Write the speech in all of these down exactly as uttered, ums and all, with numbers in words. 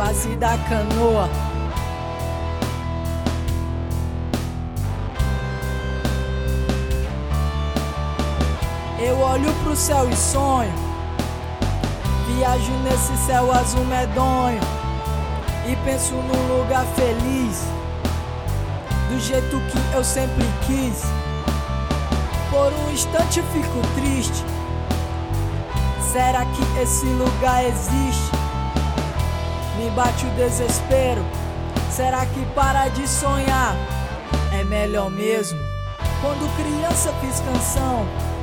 base da canoa. Eu olho pro céu e sonho, viajo nesse céu azul medonho e penso num lugar feliz, do jeito que eu sempre quis. Por um instante fico triste, será que esse lugar existe? Me bate o desespero, será que para de sonhar é melhor mesmo? Quando criança fiz canção,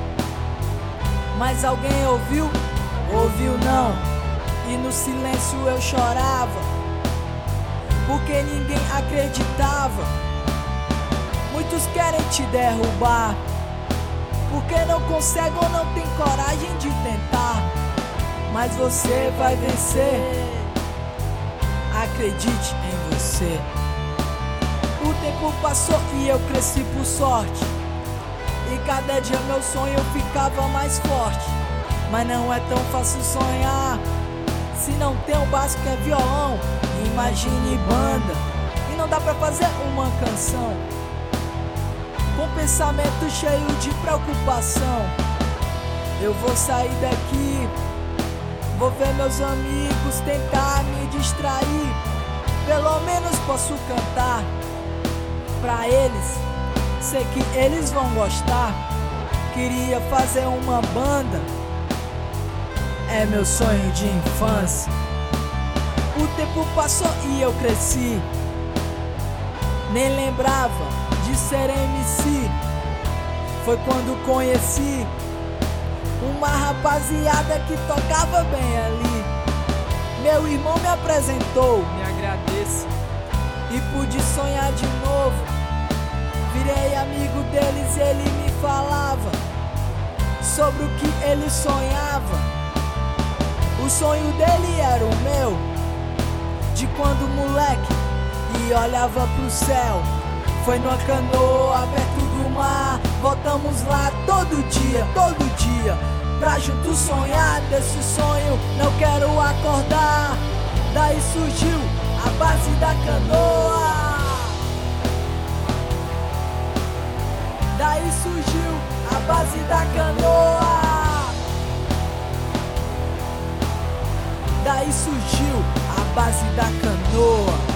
mas alguém ouviu? Ouviu não. E no silêncio eu chorava, porque ninguém acreditava. Muitos querem te derrubar, porque não consegue ou não tem coragem de tentar. Mas você vai vencer, acredite em você. O tempo passou e eu cresci por sorte, e cada dia meu sonho ficava mais forte. Mas não é tão fácil sonhar se não tem um básico que é violão. Imagine banda, e não dá pra fazer uma canção com pensamento cheio de preocupação. Eu vou sair daqui, vou ver meus amigos, tentar me distrair. Pelo menos posso cantar pra eles, sei que eles vão gostar. Queria fazer uma banda, é meu sonho de infância. O tempo passou e eu cresci, nem lembrava de ser M C. Foi quando conheci uma rapaziada que tocava bem ali. Meu irmão me apresentou, me agradeço, e pude sonhar de novo. Virei amigo deles, ele me falava sobre o que ele sonhava. O sonho dele era o meu, de quando moleque e olhava pro céu. Foi numa canoa perto do mar, voltamos lá todo dia, todo dia, pra juntos sonhar desse sonho, não quero acordar. Daí surgiu a base da canoa. Daí surgiu a base da canoa. Daí surgiu a base da canoa.